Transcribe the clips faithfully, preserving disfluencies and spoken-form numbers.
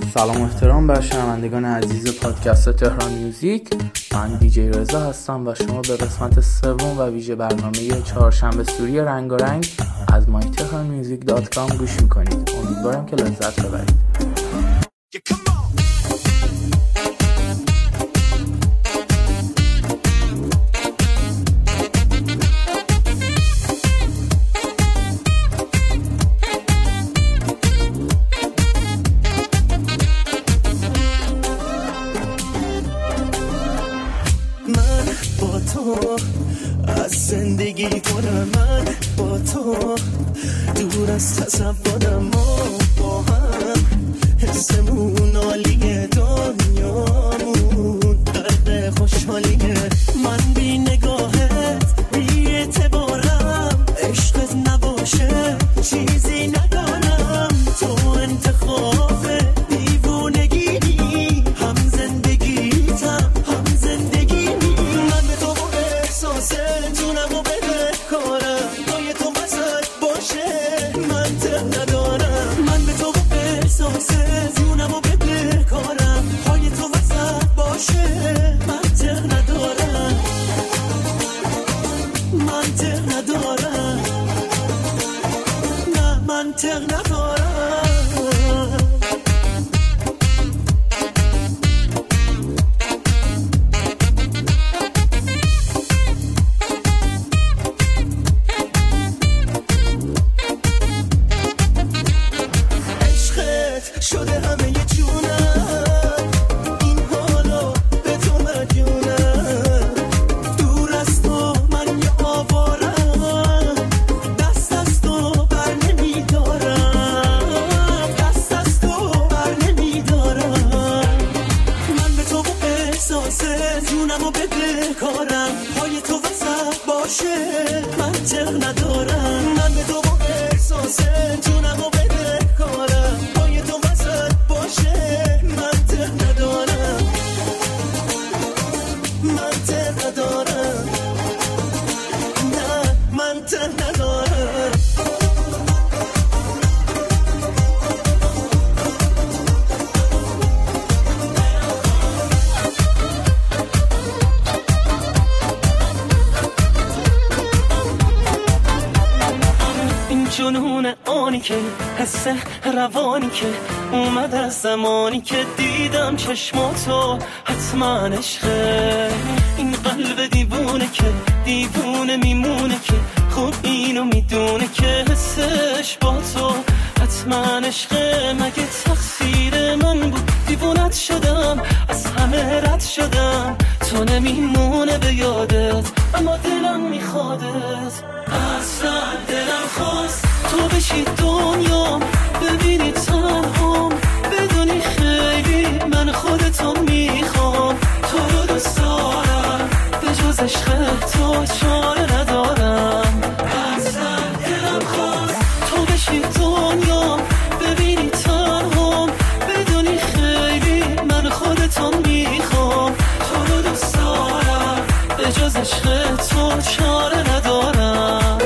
سلام و احترام بر شنوندگان عزیز پادکست تهران میوزیک. من دیجی رضا هستم و شما به قسمت سوم و ویژه برنامه چهارشنبه سوری رنگارنگ از مای تهران میوزیک دات کام گوش میکنید. امیدوارم که لذت ببرید. از زندگی کنم من با تو دور از تصورم ما با هم حسمون عالیه دنیامون قرق خوشحالیه من بی نگاهت بی اعتبارم عشقت نباشه چیزی ندارم تو انتخاب دیوونگی هم زندگیتم هم زندگی من به تو جونم و بده کارم پای تو وسط باشه منطق ندارم من به تو احساس جونم و بده کارم پای تو وسط باشه منطق ندارم منطق ندارم نه منطق ندارم شده همه یه جونم این حالا به تو مدیونم دور از تو من یه آوارم دست از تو بر نمیدارم دست از تو بر نمیدارم من به تو احساس جونم و بده کارم پای تو وسط باشه منطق ندارم من به تو احساس جونم و بده کارم پای تو باشه منطق ندارم منطق ندارم نه منطق ندارم این جنون آنی که حس روانی که اومد از زمانی که دیدم چشماتو حتما عشقه این قلب دیوونه که دیوونه میمونه که خود اینو میدونه که حسش با تو حتما عشقه مگه تقصیر من بود دیوونت شدم از همه رد شدم تو نمیمونه به یادت اما دلم میخوادت اصلا دلم خواست تو بشی دنیا ببینی تنهام بدونی خیلی من خودتو میخوام تو رو دوست دارم به جز عشق تو چاره ندارم اصلا دلم خواست تو بشی دنیا ببینی تنهام بدونی خیلی من خودتو میخوام تو رو دوست دارم به جز عشق تو چاره ندارم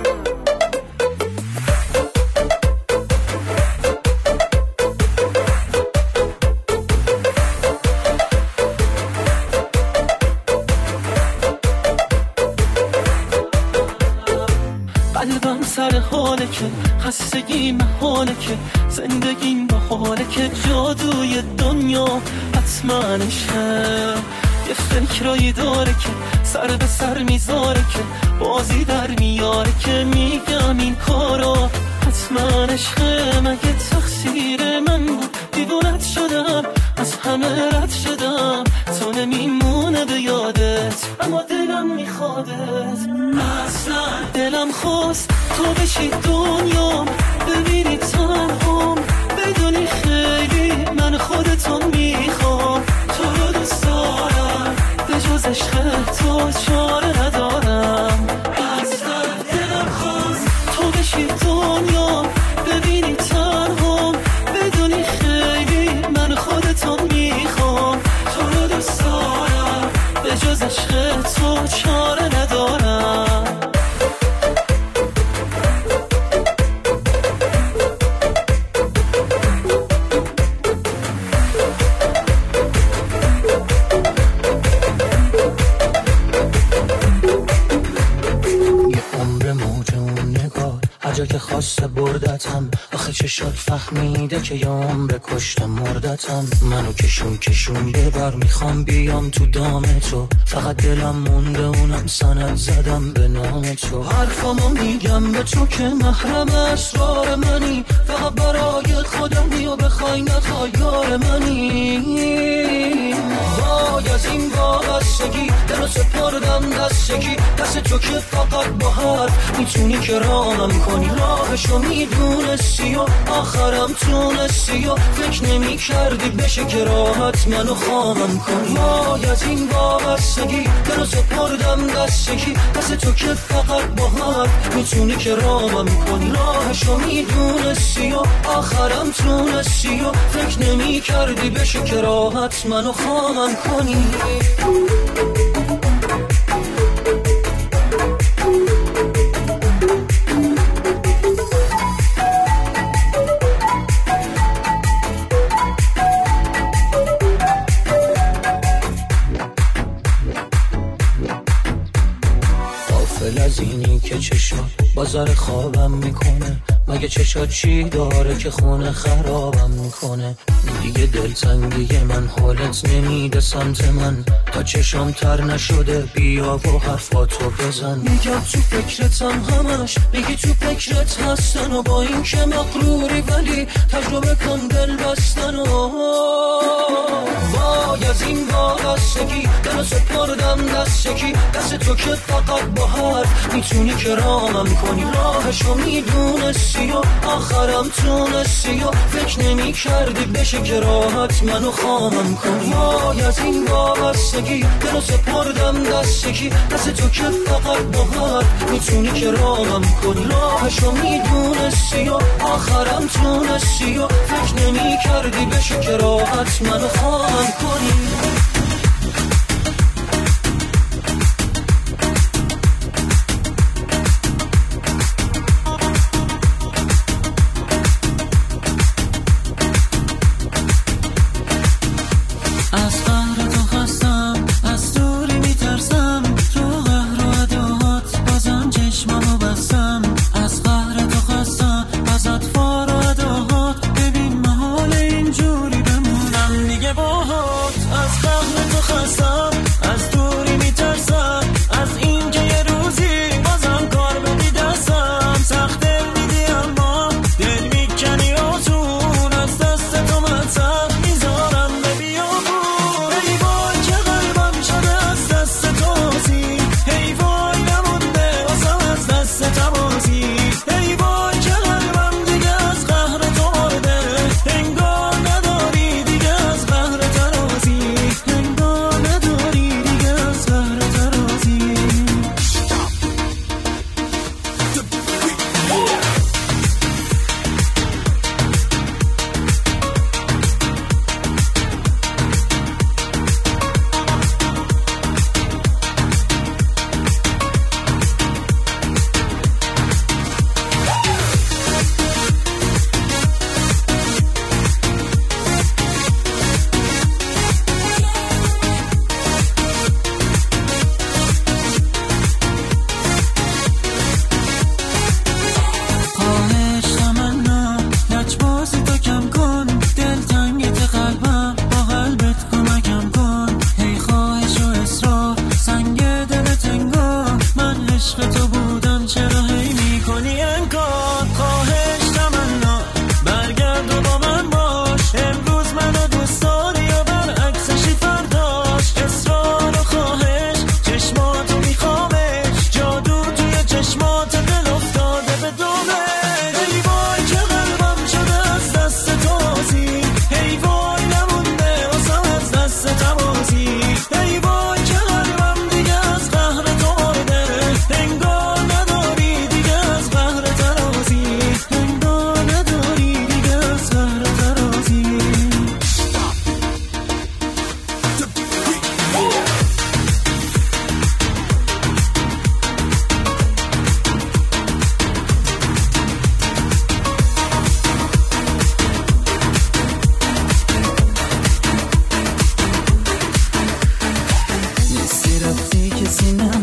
قلبم سر حاله که خستگی محاله که زندگیم با حاله که جادوی دنیا حتما عشقه یه فکرایی داره که سر به سر میذاره که بازی در میاره که میگم این کارا حتما عشقه مگه تقصیر من بود دیوونت شدم از همه رد شدم تو نمیمونه به یادت اما دلم میخوادت اصلا دلم خواست تو بشی دنیا ببینی تنهام بدونی خیلی من خودتو میخوام تو رو دوست دارم به جز عشق تو چاره ندارم اصلا دلم خواست تو بشی دنیا ببینی تنهام مردتم، آخه چشات فهمیده که یه عمر کشته مردتم. منو کشون کشون ببر، میخوام بیام تو دام تو، فقط دلم مونده اونم سند زدم به نام تو. حرفامو میگم به تو که محرم اسرار منی، فقط برای خودم بیا بخوای نخوای یار منی. وای از این وابستگی دلو سپردم دستگی، دست تو که فقط با حرف میتونی که رامم کنی. راهشو میدونستی و آخرم تونستی و فکر نمی کردی بشه که راحت منو خامم کنی. وای از این وابستگی دلو سپردم دستگی، دست تو که فقط با حرف میتونی که رامم کنی. راهشو میدونستی و آخرم تونستی و فکر نمی کردی بشه که راحت منو خامم کنی. غافل از اینی که چشات بازار خوابم میکنه، مگه چشات چی داره که خونه خرابم میکنه. دیگه دلتنگی من حالت نمیده سمت من، تا چشام تر نشده بیا و حرفاتو بزن. میگم تو فکرتم همش، میگی تو فکرت هستن و با این که مغروری ولی تجربه کن دل بستن. و وای از این وابستگی دلو سپردم دستگی، دست تو که فقط با حرف میتونی که رامم کنی. راهشو میدونستی و آخرم تونستی و فکر نمی کردی بشه که راحت منو خامم کنی. وای از این وابستگی دلو سپردم دستگی، دست تو که فقط با حرف میتونی که رامم کنی. راهشو میدونستی و آخرم تونستی و فکر نمی کردی بشه که راحت منو خامم کنی.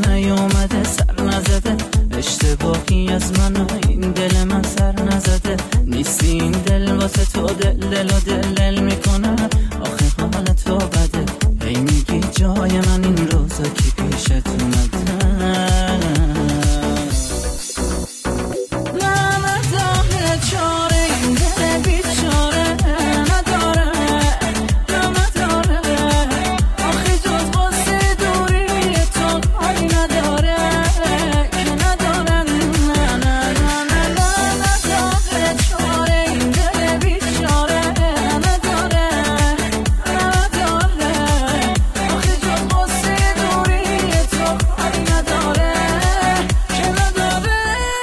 اشتباهی از من این دل من سر نزده. تو دل دل و دل دل میکنم آخه حال تو بده هی میگی جای من این روزا که پیشت اومدم نمداره چاره این دل بیچاره نداره نمداره آخه جز قصه دوری تو حالی نداره که نداره نه نه نه نه نداره چاره این دل بیچاره نداره نداره آخه جز قصه دوری تو حالی نداره که نداره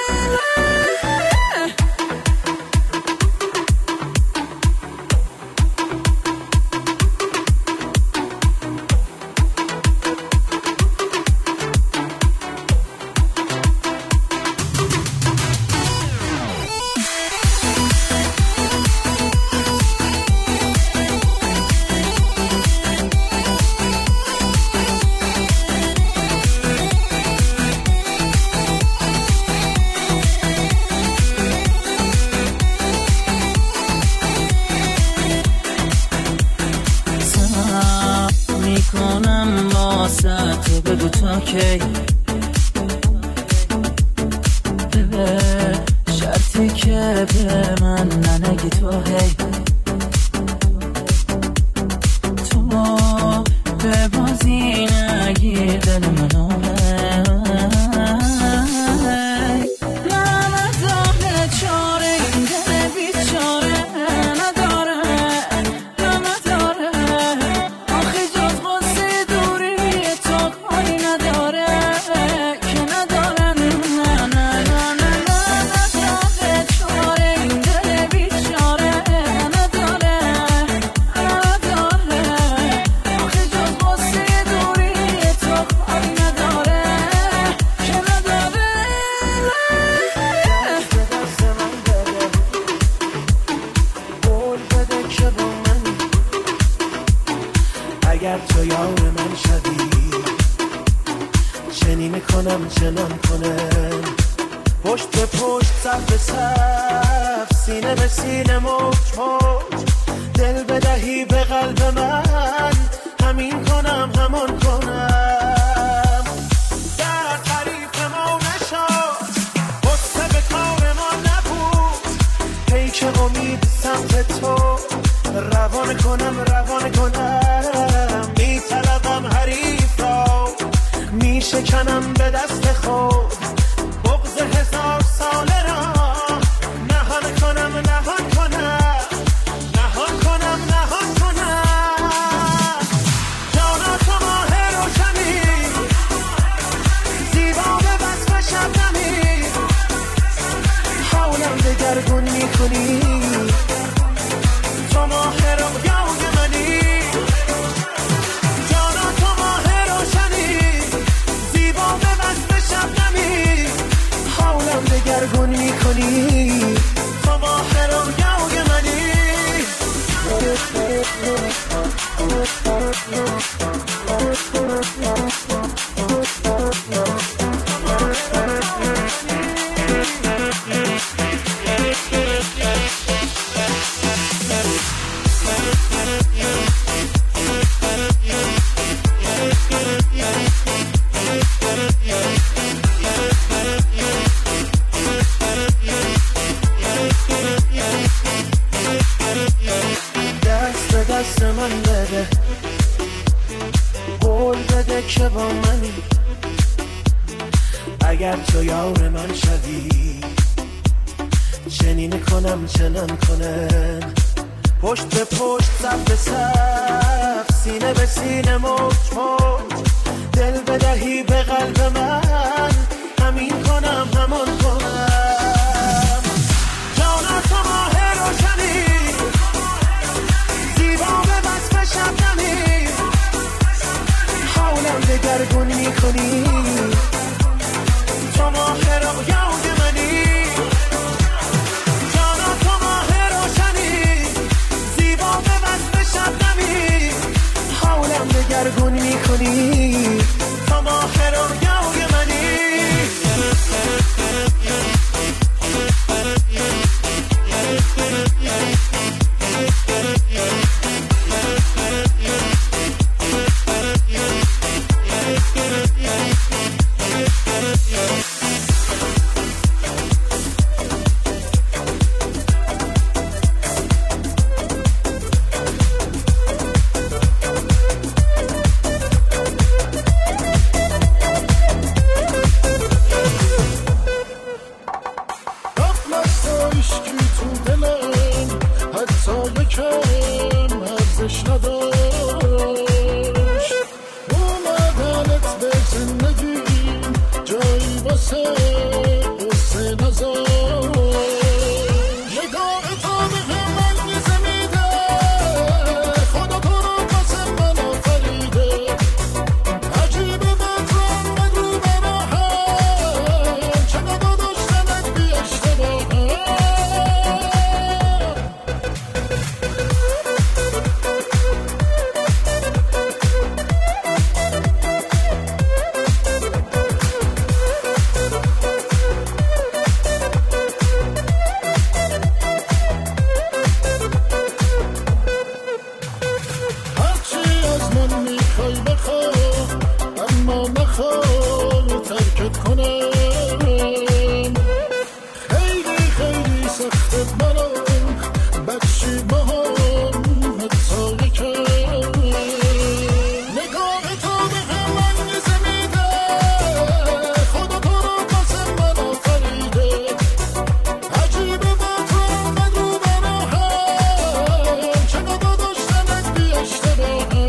میکنم واسه تو بگو تا کی به شرطی که به من ننگی تو هی تو به بازی نگیر دل منو نمداره چاره این دل بیچاره نداره نمداره آخه جز قصه دوری تو حالی نداره که نداره نه نه نه نه نداره چاره این دل بیچاره نداره نداره آخه جز قصه دوری تو حالی نداره که نداره قول بده که با من اگر تو یار من شدی چنین کنم چنان کنم پشت به پشت صف به صف سینه به سینه موج موج دل بدهی به قلب من همین کنم همان کنم در تعریف ما نشد غصه به کار ما نبود پیک امید سمت تو روان کنم روان کنم میطلبم حریف را میشکنم به دست خود بغض هزار ساله را نهان کنم نهان کنم نهان کنم نهان کنم جانا تو ماه روشنی زیبا به وصف شبنمی حولم دگرگون میکنی تو ماه رویای منی جانا تو ماه روشنی زیبا به وصف شبنمی حولم دگرگون میکنی تو ماه رویای منی دست به دست من بده قول بده که با منی اگر تو یار من شدی چنین کنم چنان کنم پشت به پشت صف به صف سینه به سینه موج موج دل بدهی به قلب من همین کنم همان کنم جانا تو ماه روشنی زیبا به وصف شبنمی حولم دگرگون میکنی تو ماه رویای منی جانا تو ماه روشنی زیبا به وصف شبنمی حولم دگرگون میکنی تو ماه رویای منی ارزش نداشت. اومدنت به زندگی جایی واسه قصه نذاشت. نگاه تو به من میزه میده، خدا تو رو واسه من آفریده. عجیبه بطران بگو براهم، چقدر داشتنت بی اشتباهم. هرچی از من میخوای بخوا، اما نخوا ترکت کنم. خیلی خیلی سخته برام بچی باهم حتی یکم. نگاه تو به من میزه میده، خدا تو رو واسه من آفریده. عجیبه بطران بگو براهم، چقدر داشتنت بی اشتباهم.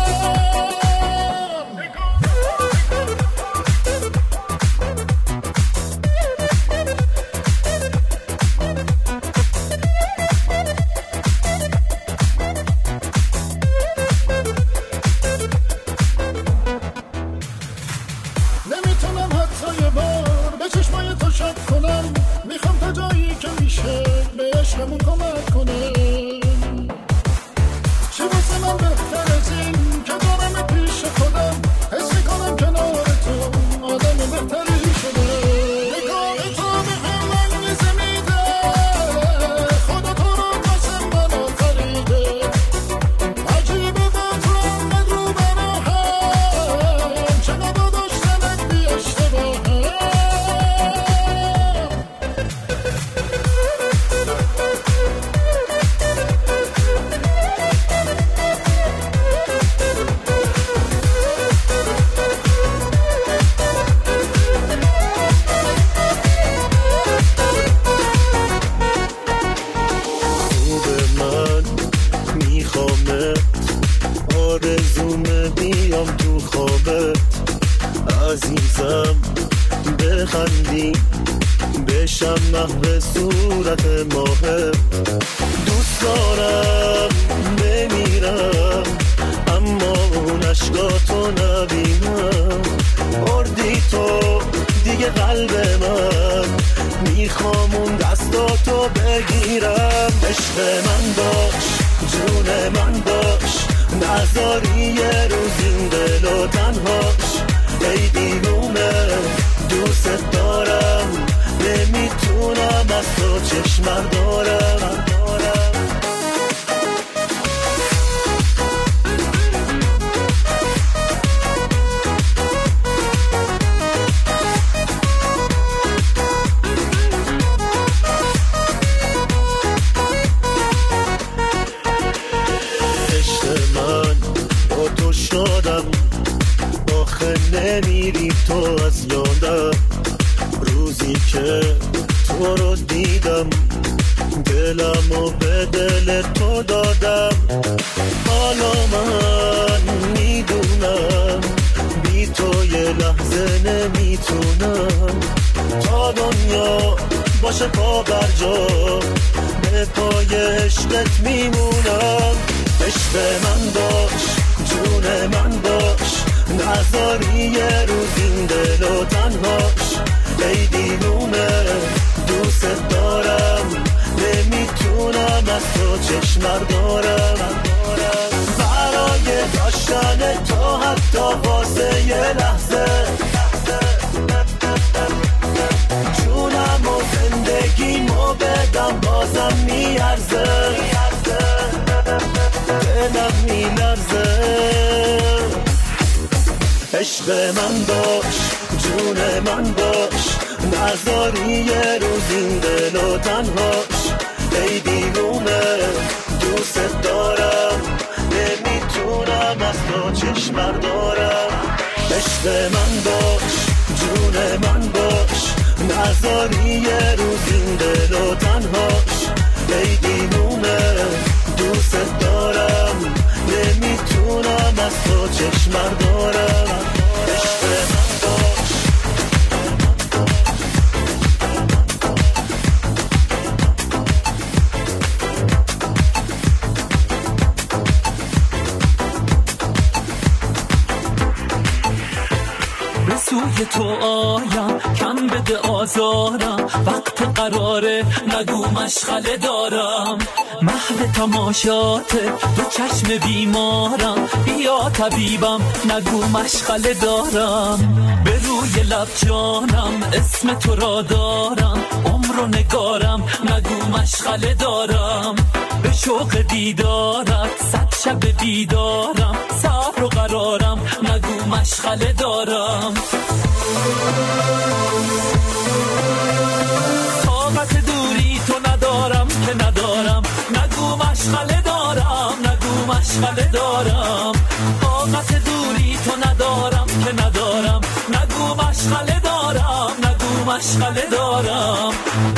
نمیتونم حتی یه بار به چشمای تو شک کنم. میخوام تا جایی که میشه به عشقمون کمک کنم. چی واسه من بهتر از این که دارم پیش خودم، حس میکنم کنار تو آدم بهتری شده. نگاه تو به من میزه میده، خدا تو رو واسه من آفریده. عجیبه بطران بگو براهم، چقدر داشتنت بی اشتباهم. خوب من میخوامت، آرزومه بیام تو خوابت. عزیزم بخندی بشم محو صورت ماهت. دوست دارم بمیرم اما اون اشکاتو نبینم. اردی تو دیگه قلب من، میخوام اون دستاتو بگیرم. عشق من باش، جون من باش، نذاری یه روز این دل و تنهاش. ای دیوونه دوست دارم، نمیتونم از تو چشم بردارم. عشق من با تو شدم، آخه نمیری تو از یادم. روزی که تو رو دیدم دلمو به دل تو دادم. حالا من میدونم بی تو یه لحظه نمیتونم. تا دنیا باشه پا بر جا، به پای عشقت میمونم. عشق من باش، جون من باش، نذاری یه روز این دل و تنهاش. ای دیوونه دوست دارم، نمیتونم از تو چشم بردارم. برای داشتن تو حتی واسه یه لحظه، جونم و زندگیمو بدم بازم میارزه. دلم میلرزه. عشق من باش، جون من باش، نذاری یه روز این دل و تنهاش. ای دیوونه دوست دارم، نمیتونم از تو چشم بردارم. عشق من باش، جون من باش، نذاری یه روز این دل و تنهاش. ای دیوونه دوست دوست دارم نمیتونم از تو چشم بردارم عشق من باش به سوی تو آیم کم بده آزارم وقت قراره نگو مشغله دارم محو تماشاته دو چشم بیمارم بیا طبیبم نگو مشغله دارم به روی لب جانم اسم تو را دارم عمر و نگارم نگو مشغله دارم به شوق دیدارت صد شب بیدارم صبر و قرارم نگو مشغله دارم طاقت دوری تو ندارم که ندارم نگو مشغله دارم نگو مشغله دارم طاقت دوری تو ندارم که ندارم نگو مشغله دارم نگو مشغله دارم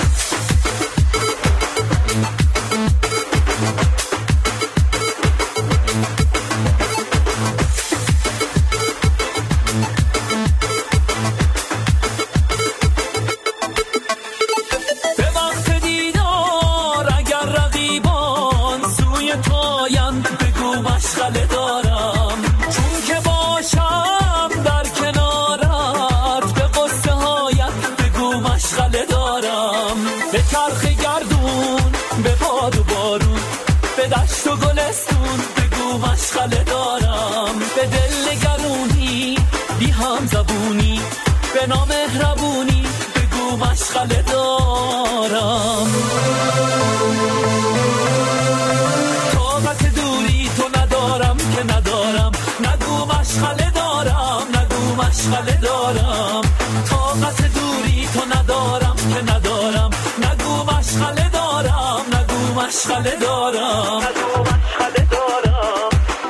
مشغله دارم چون که باشم در کنارت به قصه هایت بگو مشغله دارم به چرخ گردون به باد و بارون به دشت و گلستون بگو مشغله دارم به دل نگرونی بی هم زبونی به نامهربونی بگو مشغله دارم ندارم نگو مشغله دارم نگو مشغله دارم طاقت دوری تو ندارم که ندارم نگو مشغله دارم نگو مشغله دارم نگو مشغله دارم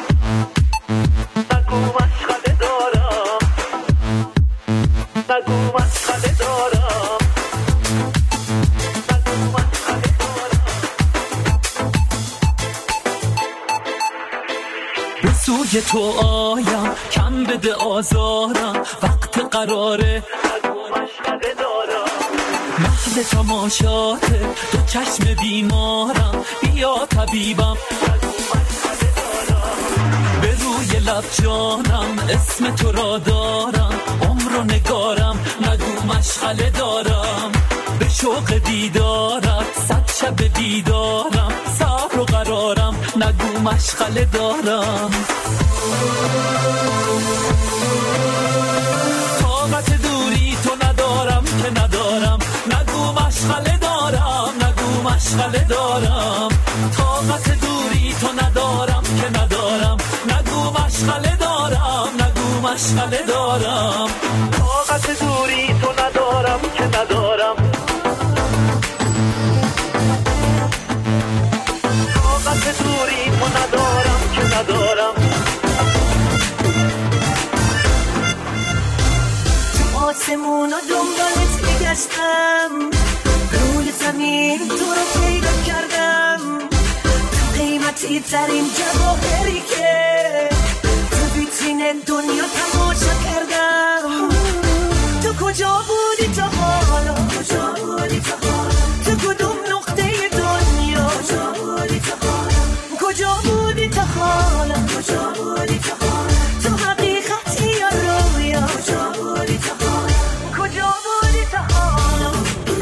نگو مشغله دارم نگو مشغله دارم به سوی تو آیم کم بده آزارم وقت قراره نگو مشغله دارم محو تماشاته دو چشم بیمارم بیا طبیبم نگو مشغله دارم به روی لب جانم اسم تو را دارم عمر و نگارم نگو مشغله دارم به شوق دیدارت صد شب بیدارم صبر و قرارم نگو مشغله دارم طاقت دوری تو ندارم که ندارم نگو مشغله دارم نگو مشغله دارم طاقت دوری تو ندارم که ندارم نگو مشغله دارم نگو مشغله دارم طاقت دوری تو ندارم که ندارم طاقت دوری تو ندارم که ندارم تو آسمون و دنبالت میگشتم روی زمین تو رو پیدا کردم تو قیمتی ترین جواهری که تو ویترین دنیا تماشا کردم تو کجا بودی تا حالا کجا بودی تا حالا تو کدوم نقطه دنیا کجا بودی تا حالا کجا بودی تا حالا کجا بودی تا حالا تو حقیقتی یا رویا کجا بودی تا حالا کجا بودی تا حالا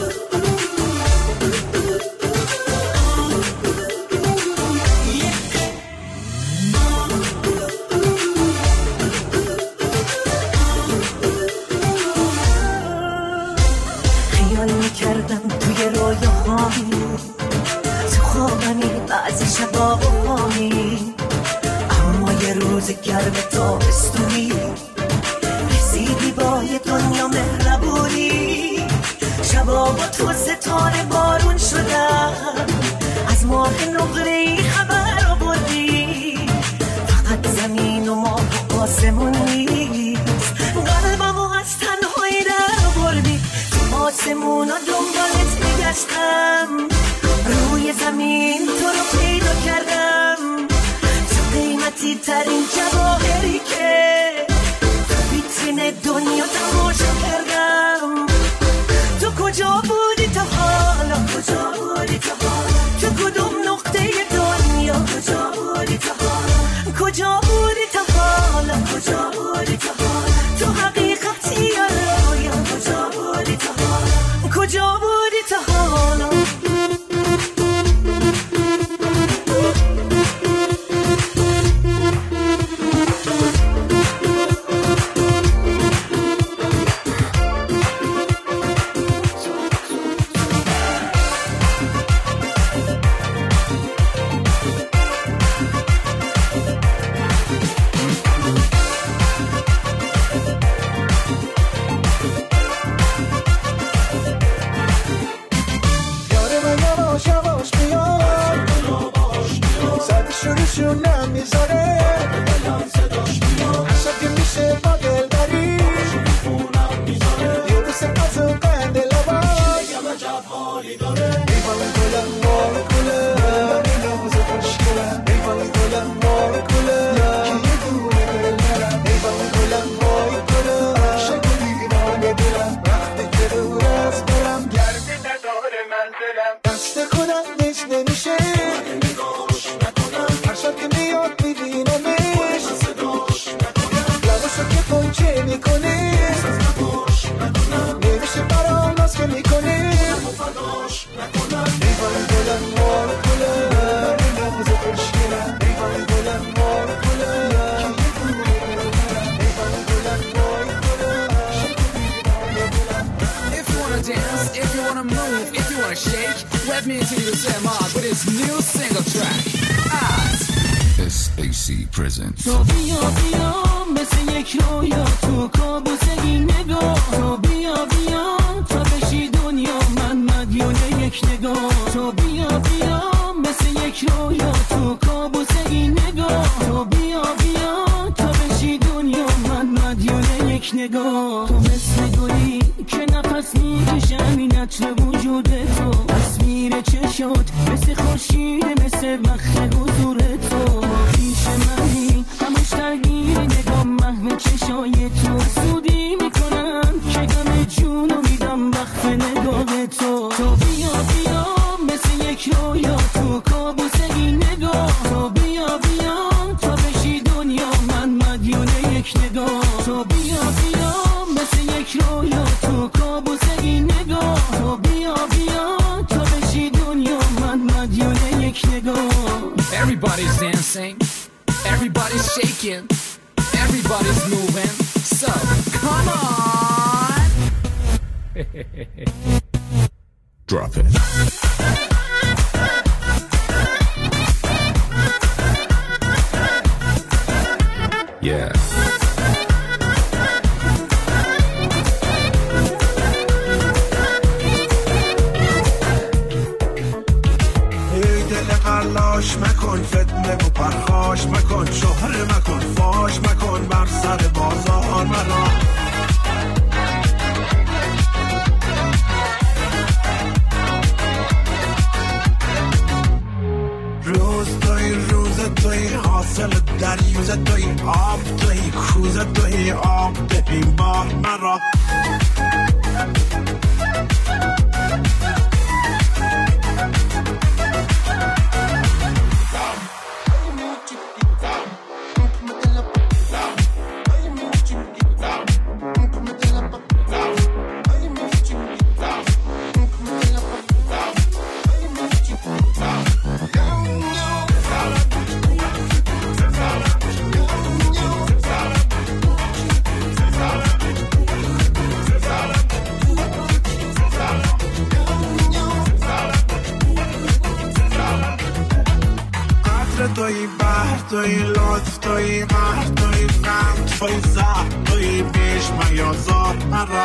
خیال میکردم توی رویاهایی تو خوابمی بعضی شبا بخوانی اما یه روز گرم تابستونی رسیدی با یه دنیا مهربونی شبا با تو ستاره بارون شدم از ماه نقره‌ای خبر آوردی فقط زمین و ماه و آسمون نیست قلبمو از تنهایی در آوردی تو آسمون و دنبالت میگشتم روی زمین تو رو پیدا کردم جورشون نمیذاره عشق که میشه با دل بری یه روز از اون قند لباس ایوان گلم مال گلم نیاز خوشگلم ایوان گلم مال گلم که یه دونه دل نرم ایوان گلم مال گلم شکل دیوانه دلم وقتی که دور از برم گردی نداره من دلم دست کنم نیش نمیشه هر شب که میاد میبینمش لباشو که پنچه میکنه نمیشه برام ناز که میکنه ایوان گلم مال گلم نیاز خوشگلم ایوان گلم مال گلم ایوان گلم مال گلم If you wanna dance, if you wanna move, if you wanna shake, let me into the Samad with his new single track. As S A C presents. تو بیا بیا مثل یک رویا تو کابوس این نگاه تو بیا بیا تا بشی دنیا من مدیون یک نگاه تو بیا بیا مثل یک رویا تو کابوس این نگاه تو بیا بیا تا بشی دنیا من مدیون یک نگاه تو مثل گلی که نفس میکشم این عطر وجود تو تصویر چشات مثل خورشید مثل وقت حضور تو پیش منی همش درگیر نگاه محو چشای تو سودی میکنم که غم جونو میدم وقت نگاه تو تو بیا بیا مثل یک رویا تو کابوس این نگاه تو بیا بیا تا بشی دنیا من مدیون یک نگاه تو بیا بیا مثل یک رویا تو کابوس این نگاه تو بیا بیا تا بشی دنیا من مدیون یک نگاه Everybody's dancing, everybody's shaking, everybody's moving. So come on. Drop it. Yeah. تلاش مکن فتنه و پرخاش مکن شهر مکن فاش مکن بر سر بازار مرا روز توی روز توی حاصل دریوز توی آب توی کوز توی آب دهی بار مرا توی بحر توی لطف توی مهر توی غم توی زهر توی بیش میازار مرا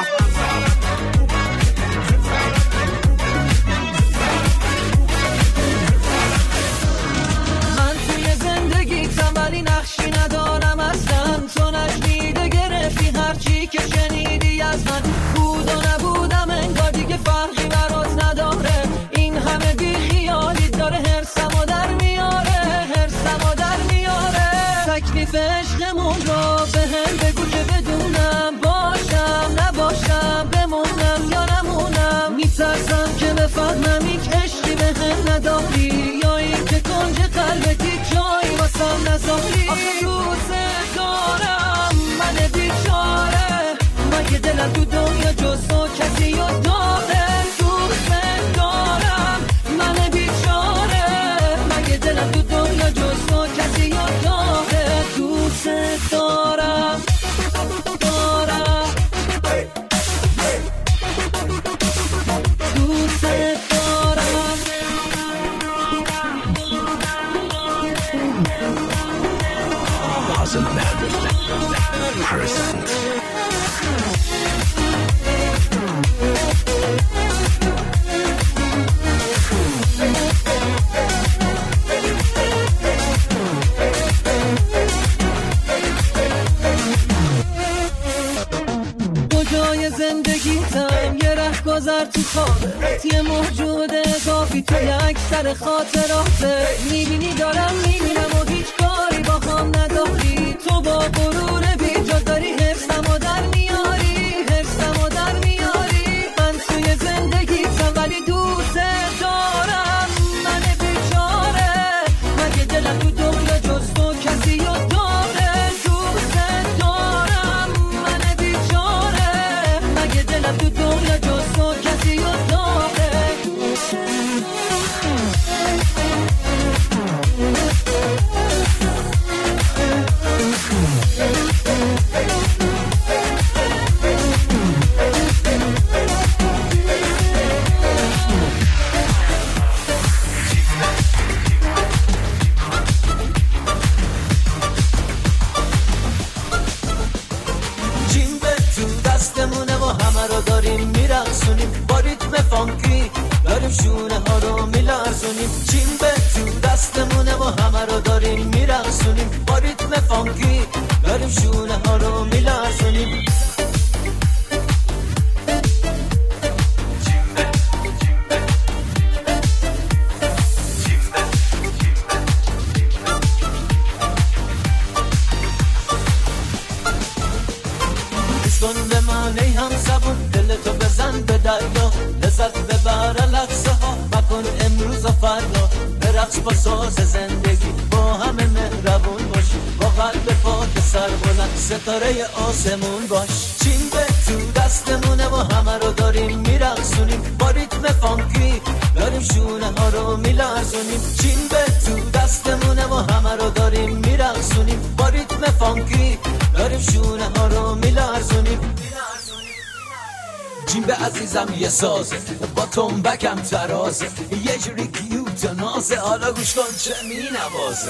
من توی زندگی ولی نقشی ندارم اصلا تو نشنیده گرفتی هرچی که شنیدی از من بود و نبودم انگار دیگه فرقی برات نداره این همه بی خیالی داره هرسمو در میاره هرسمو در میاره تکلیف عشقمون رو به هم بگو که بدونم باشم نباشم بمونم یا نمونم میترسم که بفهمم یک عشقی به هم نداری یا این که کنج قلبتی جایی واسم نذاری آخه دوست دارم من بیچاره مگه دلم تو دنیا جز تو کسی رو داره دوست دارم من بیچاره مگه دلم تو دنیا جز تو کسی رو داره دوست دارم دارم دوست دارم Doesn't matter. Person. نظر تو خوابه یه موجوده کافی تو یک سر خاطراته میبینی دارم میبینم و هیچ کاری با خام نداری تو با غرور بیجا داری حفظم و در میاری حفظم و در میاری من توی زندگیتم ولی دوست دارم من بیچاره مگه دلم تو دنیا جز تو کسی رو داره دوست دارم من بیچاره مگه دلم تو دنیا جز تو کسی رو داره فانکی داریم شونه ها رو میلرزونیم چین به تو دستمونه و همه رو داریم میرقصونیم با ریتم فانکی داریم شونه ها رو میلرزونیم کن به من ای هم زبون دلتو بزن به دریا لذت ببر لحظه ها مکن امروز و فردا برقص با ساز زندگی با همه مهربون باشی با قلب پاک سر بلند ستاره آسمون باش چین به تو دستمونه و همه رو داریم میرقصونیم با ریتم فانکی داریم شونه ها رو میلرزونیم چین به تو دستمونه و همه رو داریم میرقصونیم با ریتم فانکی داریم شونه ها رو میلرزونیم جیم به عزیزم یه سازه با تنبکم ترازه یه جوری کیوت و نازه حالا گوش کن چه می نوازه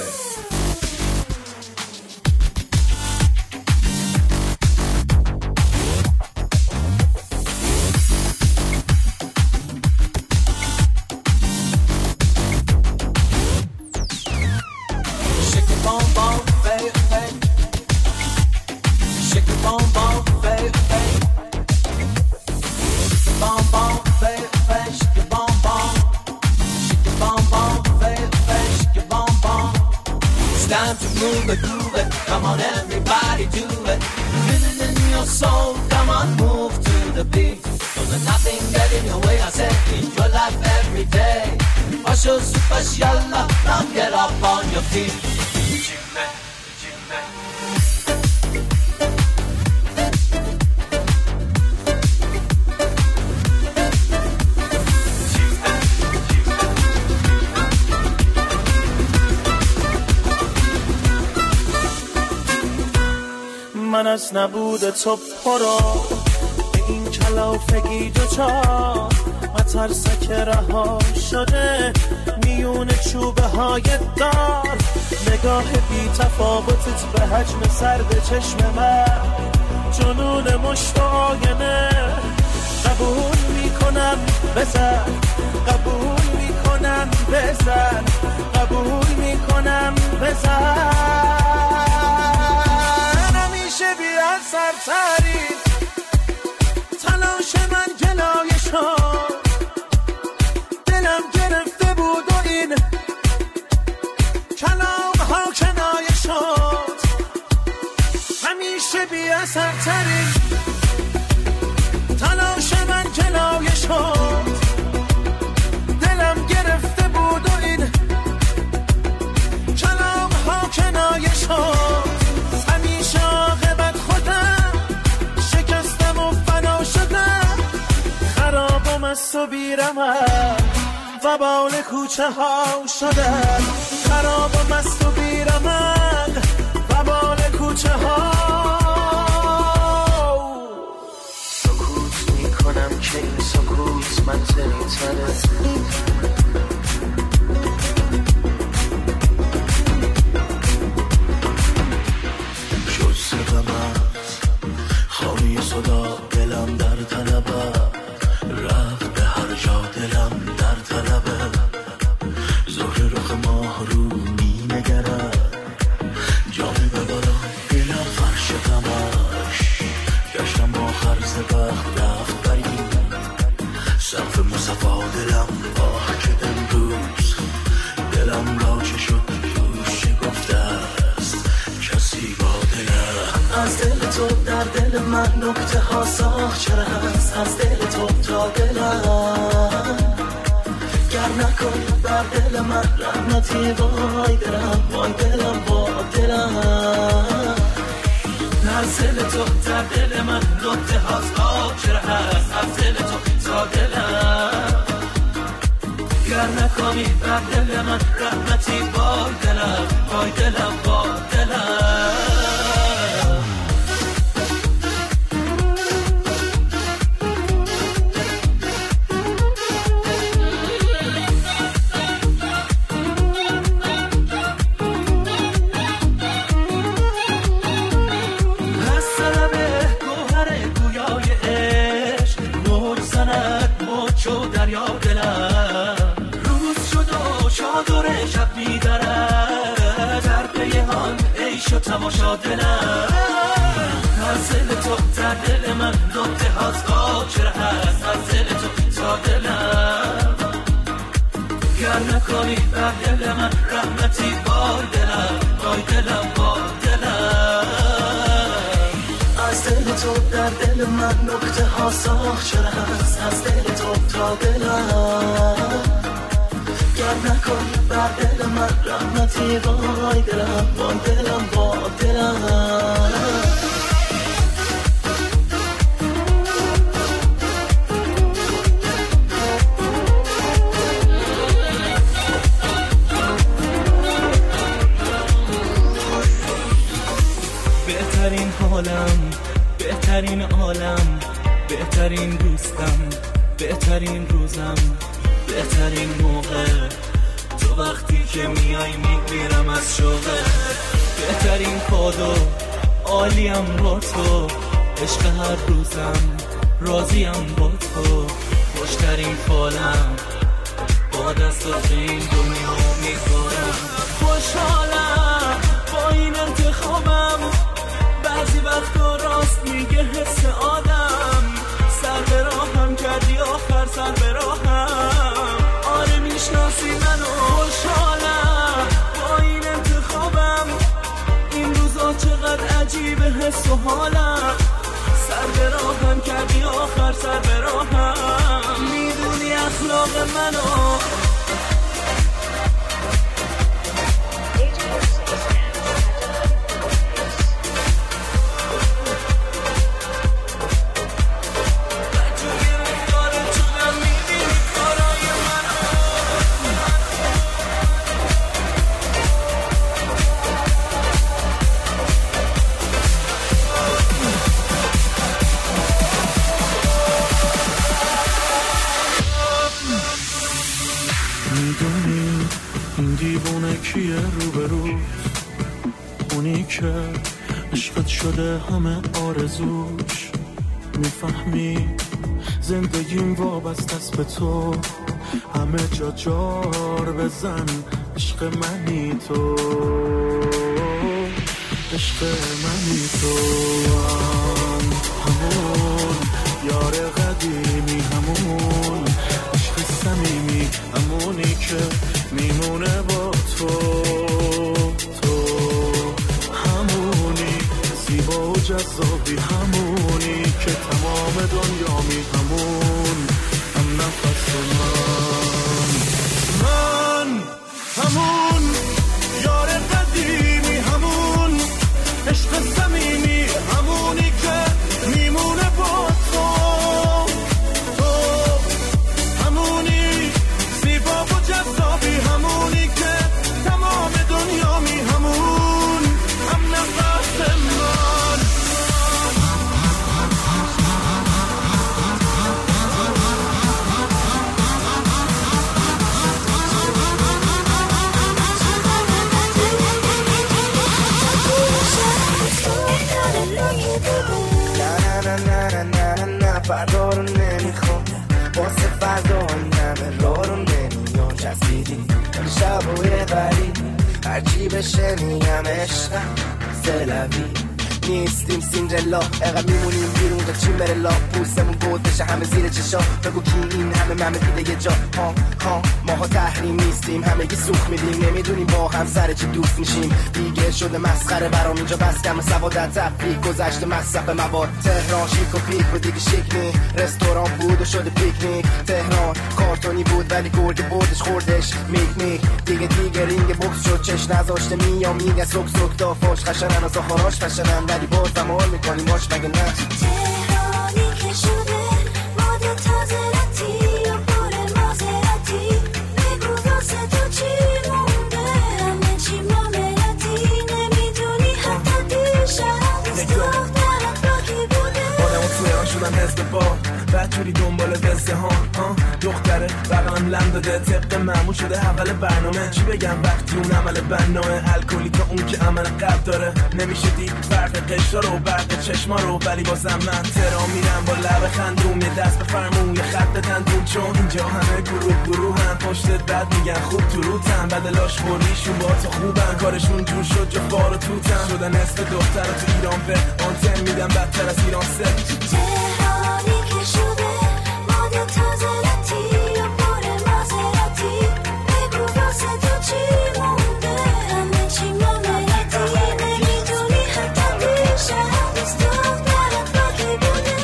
من از نبود تو پرا به این کلافگی دوچار مترسک رها شده میون چوبه های دار نگاه بی تفاوتت به حجم سرد چشم من جنون مشت آینه قبول میکنم بزن قبول میکنم بزن قبول میکنم بزن سرتری تلاش من جلایه شد دلم گرفته بود و این کلام ها کنایه شد همیشه بی اثرتری تلاش من جلایه شد دلم گرفته بود و این کلام ها کنایه شد همیشه عاقبت خرابم از تو بیرمم و بال کوچه ها شدن خرابم از تو بیرمم و بال کوچه ها سکوت میکنم که این سکوت منزلی تره شد سقمت خواهی صدا دلم در طلبه رفت به هر جا دلم در طلبه ظهر رخ ماه رو می نگرد جانب بالا دلم فرش غمش گشتم آخر ز وقت رفت بریم دلم آه که امروز دلم را چه شد دوش گفته است کسی با دلم. از دل تو در دل من نکته ها ساخته است، از دل تو تا دلم گر نکن بر دل من رحمتی وای دلم وای دلم با دلم. از دل تو در دل من نکته ها ساخته است، از دل تو تا دلم گر نکنی بر دل من رحمتی وای دلم وای دلم با دلم. شو تماشا دلم از دل تو در دل من نکته هاست خاطره هست، از دل تو تا دلم گر نکنی بر دل من رحمتی وای دلم وای دلم با دلم. از دل تو در دل من نکته هاست خاطره هست، از دل تو تا دلم گر نکن بر دل من رحمتی وای دلم وای دلم با دلم. بهترین حالم بهترین عالم بهترین دوستم بهترین روزم بهترین موقع تو وقتی که میای میگیرم از شوقه. بهترین کادو عالیم با تو عشق هر روزم راضیم با تو خوشترین فالم با دستات به این دنیا میذارم. خوشحالم با این انتخابم بعضی وقتا راست میگه حس آدم سر به راهم کردی آخر سر به راهم آره میشناسی منو. خوشحالم با این انتخابم این روزا چقدر عجیبه حس و حالم سر به راهم کردی آخر سر به راهم میدونی اخلاق منو. میدونی این دیوونه کیه رو به روز اونی که عشقت شده همه آرزوش. میفهمی زندگیم وابسته است به تو همه جا جار بزن عشق منی تو عشق منی تو همون یار قدیمی همون عشق صمیمی همونی که میمونه با تو تو همونی زیبا و جذابی همونی که تمام دنیامی همون هم نفس من من همون یار قدیمی همون عشق صمیمی همونی که میمونه با تو تو همونی زیبا و جذابی همونی که تمام دنیامی همون هم نفس من. فردا رو نمیخوام واسه فردا همه را رو نمیان چسبیدی شب و یه غریبی هرچی بشه میگم عشقم سلوی نیستیم سیندرلا اقا میمونیم بیرون تا چین بره لا پوستمون بود بشه همه زیر چشا بگو کی این همه ممه دیده یه جا ها ها ماها تحریم نیستیم همگی سوخ میدیم نمیدونیم با هم سر چی دوست میشیم دیگه شده مسخره برام اینجا بس کم سوادت تفریح گذشته مصرف مواد تهران شیک و پیک و دیگه شیک نی رستوران بود و شده پیکنیک تهران کارتونی بود ولی گرگ بردش خوردش میک میک دیگه دیگه رینگ بوکس شد چش نذاشته میام میگه سوک سوک دافاش خشنن و ساخاراش فشنن ولی باز زمان میکنیم باش مگه نه تهرانی که شده ماد تازه رتی و پر مازراتی بگو واسه تو چی مونده همه چی ماملتی نمیدونی حتی دیشب دخترت با کی بوده آدمو توی آن شدن حزب با بچوری دنبال دسته ها دختره بقیم لم داده طبق معمول شده اول برنامه چی بگم وقتی اون عمل بناه الکلی تا اون که عمل قلب داره نمیشه دید فرق قشتا رو برق چشما رو ولی بازم من ترام میرم با لب خندوم یه دست بفرمون یه خط بدن دون چون اینجا همه گروه گروه هم پشتت بد میگن خوب تو روتن بدلاش خوریشون با تو خوبن کارشون جور شد جا فار و توتن شدن اسم دختر تو ایران به آنتن میدم بدتر از ایران سه تهرانی که شده ماد تازه رتی و پر مازراتی بگو واسه تو چی مونده همه چی ماملتی نمیدونی حتی دیشب دخترت با کی بوده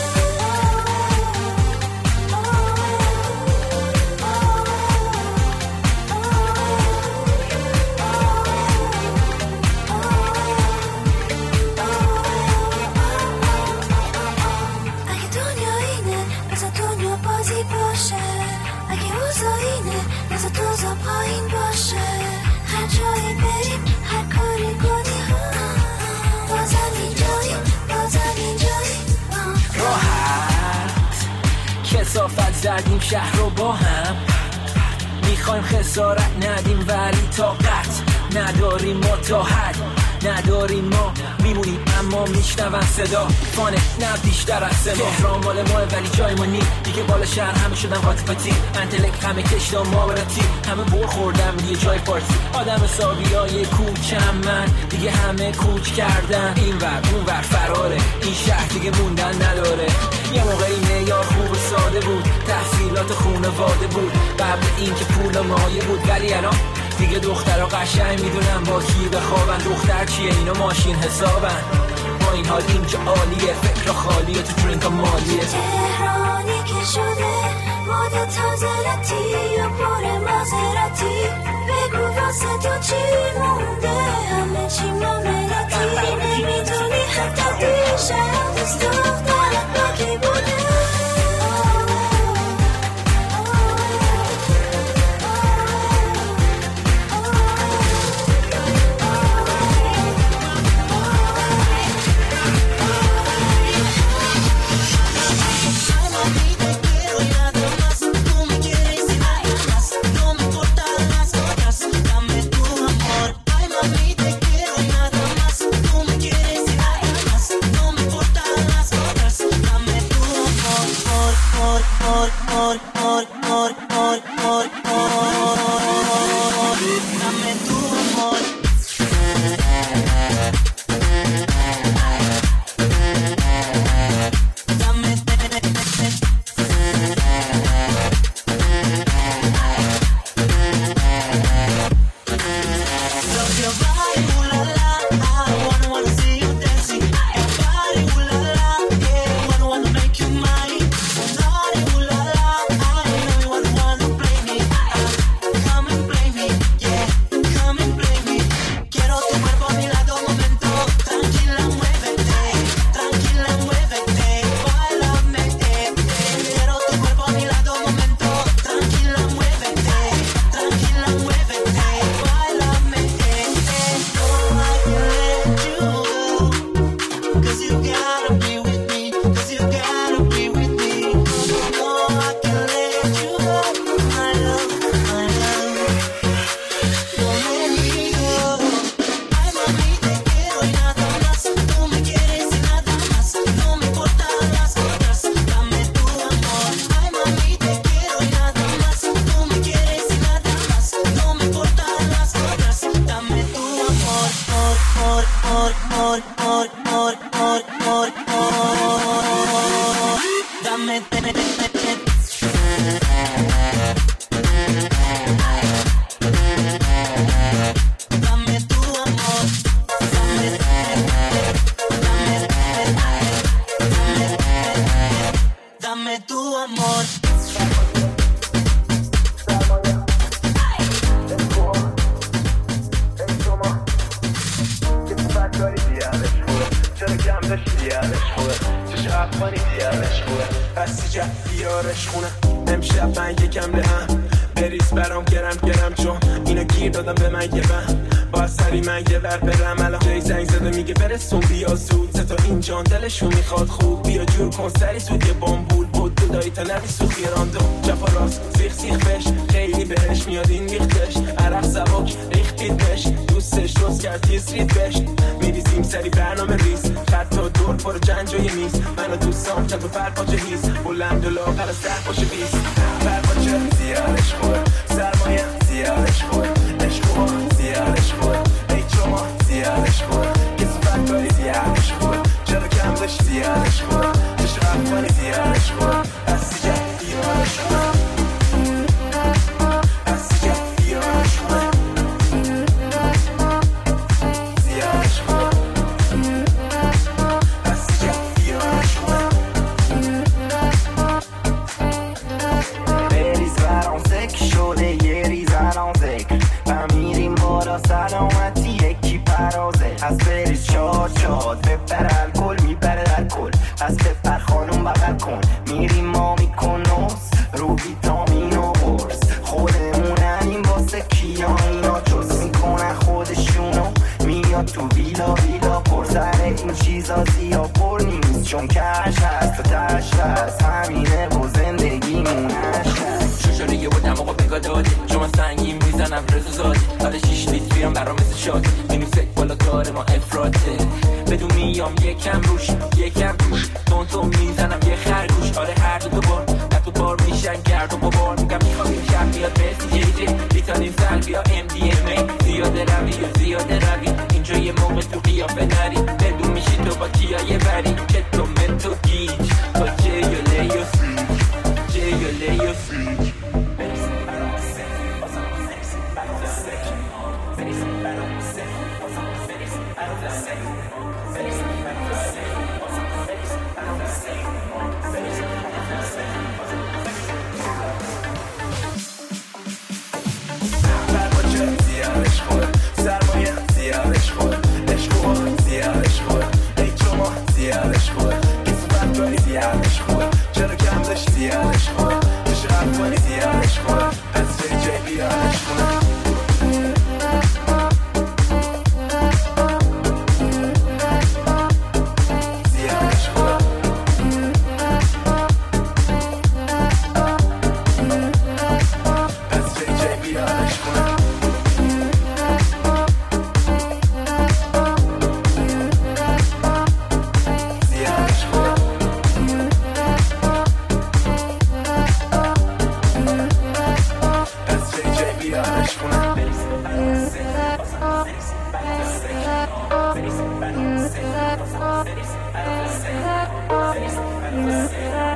اگه دنیا اینه بذار دنیا بازی باشه اگه اوضاع اینه بذار دوزا پایین باشه هر جایی بریم هر کاری کنی بازم اینجایی بازم اینجایی راحت کثافت زدیم شهر رو با هم میخوایم خسارت ندیم ولی طاقت نداریم ما تا حد نداریم ما میمونیم اما میشنون صدا فانه نه بیشتر از سما تهران مال ماه ولی جای ما نی دیگه بالا شهر همه شدن قاطبتی انتلک همه کشتا ماوراتی همه بور خوردم یه جای پارتی آدم حسابی های کوچم من دیگه همه کوچ کردن این ور اون ور فراره این شهر دیگه موندن نداره یه موقعی معیار خوب و ساده بود تحصیلات خونواده بود قبل این که پول مایه بود ولی الان دیگه دخترها قشنگ میدونم با کی بخوابن دختر چیه اینا ماشین حسابن با این حال اینجا عالیه فکر خالیه تو درینک مالیه تهرانی که شده ماد تازه رتی و پر مازراتی بگو واسه تو چی مونده همه چی ماملتی نمیدونی حتی دیشب دخترت با کی بوده more, more, more, more. داشت دیارش خوبه چش افغانی دیارش خوبه بسی جه دیارش خونه امشب من یکم لهم بریز برام گرم گرم چون اینو گیر دادم به من یه بهم با سری من یه ور برم الان جای زنگ زده میگه برسون بیا زود ستا این جان دلشون میخواد خوب بیا جور کن سری سود یه بامبول بود دودایی تا نبی سوخی راندو جفا راست سیخ سیخ بش خیلی بهش میاد این ریختش عرق زباک ریختید بش دوستش روز کرد تیز رید بش میریزیم سری برنامه ریز خطا دور پر جنجای میز منو دوستان چند و پرپاچه هیز بلند و لاغر سر باشه بیست پرپاچه زیارش خوبه سرمایه زیارش خوبه عشقوها زیارش خوبه ای چما زیارش خوبه کسی فکاری زیارش خوبه چرا کم داشت زیارش خوبه چشم افغانی زیارش خوبه هستی جه دیارش خوبه هستی جه دیارش خوبه زیارش خوبه هستی جه دیارش خوبه بریز برام ذکر شده یه ریز الان ذکر و میریم بالا سلامتی یکی پرازه از بریز چاد چاد بپر الکل میبره در کل از بپر خانم بغل کن میریم ما میکن نوز رو ویتامین و برس خودمونن واسه کیا اینا جز میکنن خودشونو میاد تو ویلا ویلا پر سر این چیزا زیاد پر نیست چون کش هست و تش هست همینه و زندگیمون هست شوشاره یه بودم آقا بگاه داده شما سنگین میزنم رزو زاده حالا شیش لیت بیام برام مثل شاده میریم سک بالا کار ما افراته بدون میام یکم روش یکم روش تون تون میزنم یه خرگوش آره هر دو دوبار نه تو بار میشن گرد و بابار میگم میخواییم شب بیاد بسی جی جی لیتانیم سر بیا ام دی ام ای زیاده روی و زیاده روی اینجا یه موقع تو قیافه نری بدون میشی تو با کیا یه بری که تو من تو گیج با جی و لی و فریک جی و لی و فریک زیارش خوبه سرمایه زیارش خوبه عشقوها زیارش خوبه ای چما زیارش خوبه کسی فکاری زیارش خوبه چرا کم داشت زیارش خوبه چش افغانی زیارش خوبه از جی جی بیارش خوبه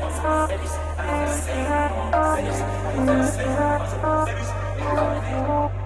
Thank you.